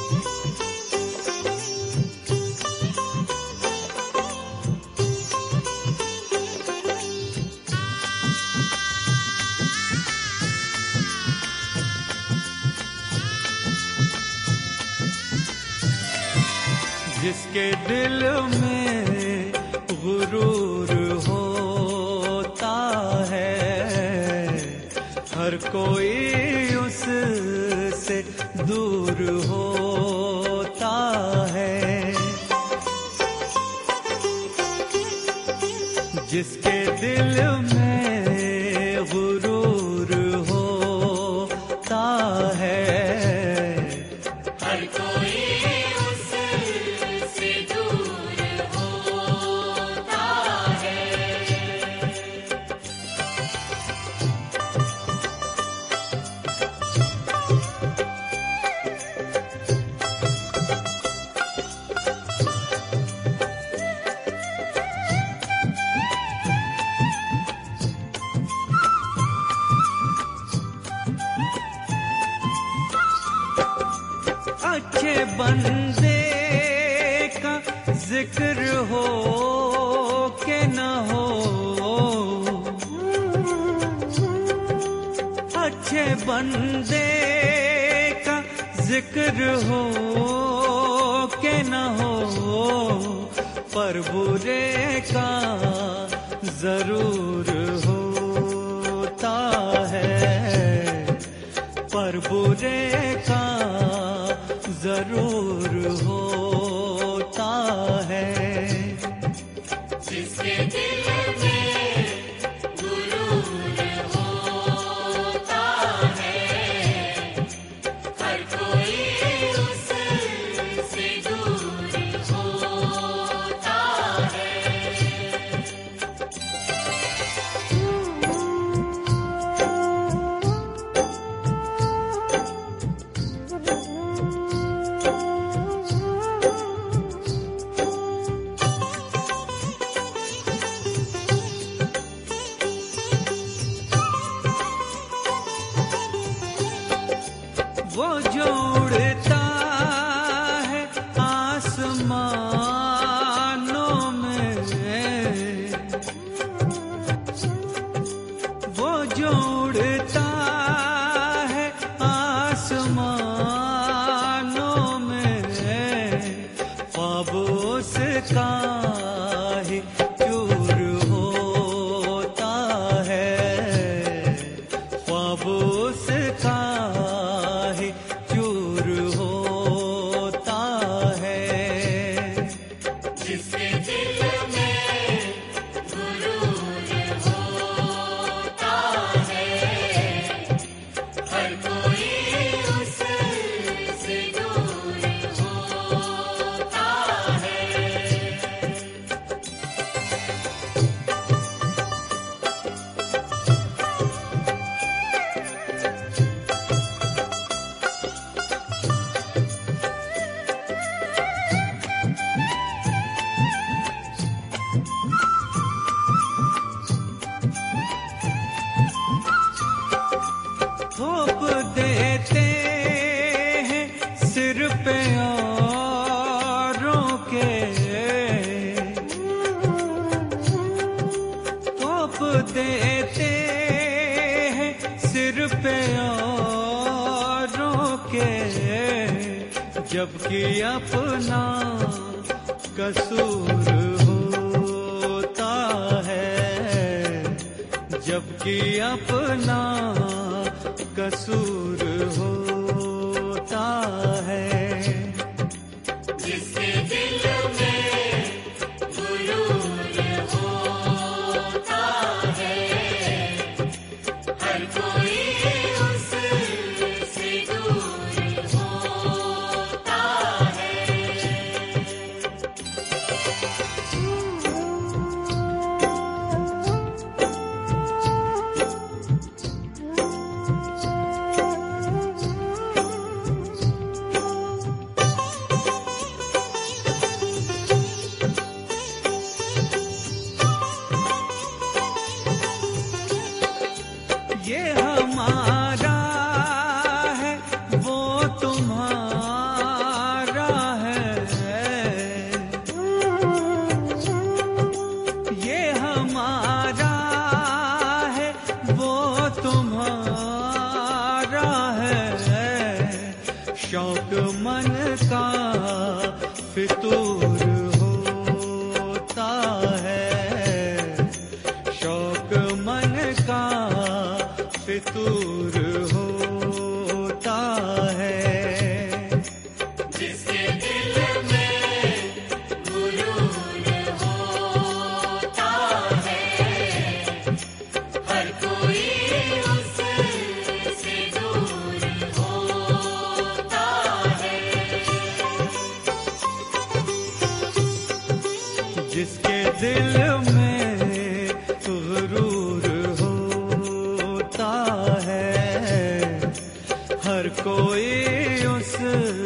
जिसके दिल में गुरूर होता है, हर कोई उससे दूर होता है। जिसके दिल में गुरूर होता है, हर कोई अच्छे बंदे का जिक्र हो के न हो, अच्छे बंदे का जिक्र हो के न हो, पर बुरे का जरूर होता है, पर बुरे का जरूर होता है। जिसके दिल में गुरूर होता है, हर कोई उससे दूर होता है। वो जो उड़ता है आसमानों में, वो जो उड़ता है आसमानों में, ख्वाब उसका ही चूर होता है, ख्वाब उसका चूर होता है। जिसके दिल में गुरूर होता है, हर कोई उससे दूर होता है। थोप देते हैं सिर पे औरों के, थोप देते हैं सिर पे औरों के, जबकि अपना कसूर होता है, जबकि अपना कसूर होता है। जिसके दिल में गुरूर होता है, हर कोई उससे दूर होता है। मन का फितूर होता है, शौक मन का फितूर होता है। जिसके दिल में गुरूर होता है, हर कोई उससे दूर होता है। जिसके दिल में गुरूर होता है, हर कोई उस